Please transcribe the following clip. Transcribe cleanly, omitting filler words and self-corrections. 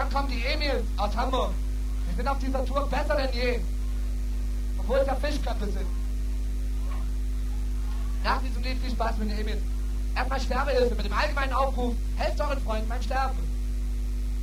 kommen die Emils aus Hamburg. Wir sind auf dieser Tour besser denn je. Obwohl es ja Fischköpfe sind. Nach diesem Lied viel Spaß mit den Emils. Erstmal Sterbehilfe mit dem allgemeinen Aufruf, helft euren Freunden beim Sterben.